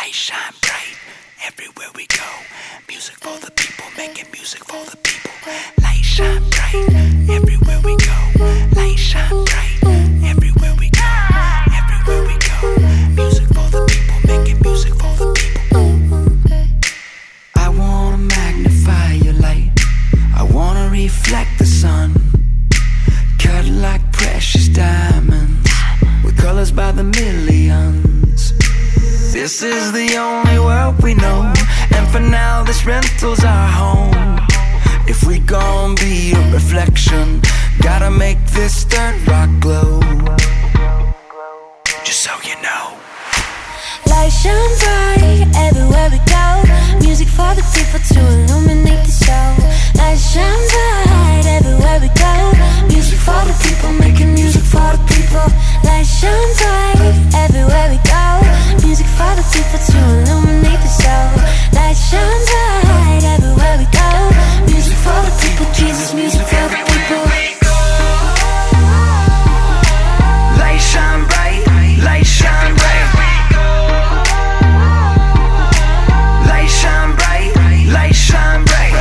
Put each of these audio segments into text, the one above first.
Light shine bright everywhere we go. Music for the people, making music for the people. Light shine bright everywhere we go. Light shine bright everywhere we go. Everywhere we go. Music for the people, making music for the people. I wanna magnify your light. I wanna reflect the sun. Cut like precious diamonds, with colors by the millions. This is the only world we know, and for now this rental's our home. If we gon' be a reflection, gotta make this dirt rock glow. Just so you know. Light shine bright everywhere we go. Music for the people to illuminate the show. Light shine bright everywhere we go. Music for the people, making music for the people. Light shine bright everywhere we go. Music for the people to illuminate the show. Light shine bright everywhere we go. Music for the people, Jesus, music for the people. Light shine bright, light shine bright. Light shine bright, light shine bright.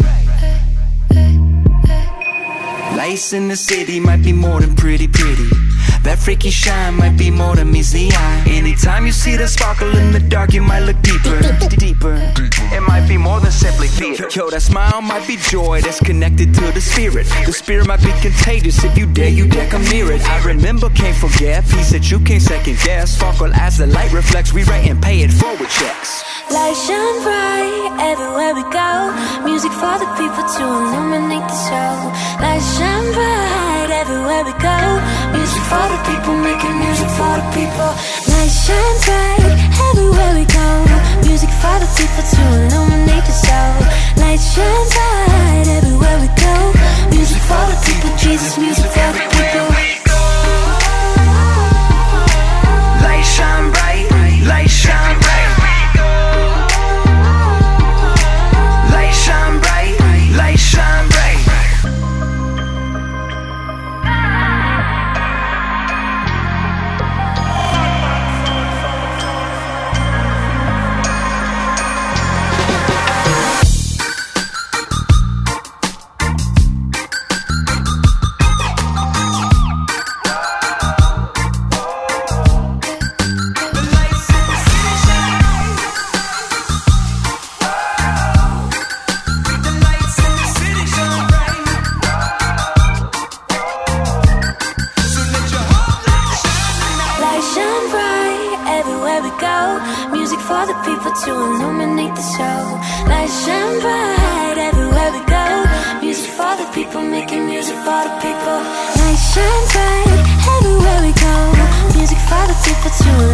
Lights in the city might be more than pretty. That freaky shine might be more than meets the eye. Anytime you see the sparkle in the dark, you might look deeper. It might be more than simply theater. Yo, that smile might be joy that's connected to the spirit. The spirit might be contagious. If you dare come near it. I remember, can't forget, peace that you can't second guess. Sparkle as the light reflects, we write and pay it forward checks. Light shine bright everywhere we go. Music for the people to illuminate the show. Light shine bright everywhere we go. Music for the people, making music for the people. Light shine bright everywhere we go. Music for the people to illuminate the show. Light shine bright everywhere we go. Music for the people, Jesus, music for the people. Light shine bright, light shine bright. Light shine bright, light shine bright. Music for the people to illuminate the show. Light shine bright everywhere we go. Music for the people, making music for the people. Light shine bright everywhere we go. Music for the people to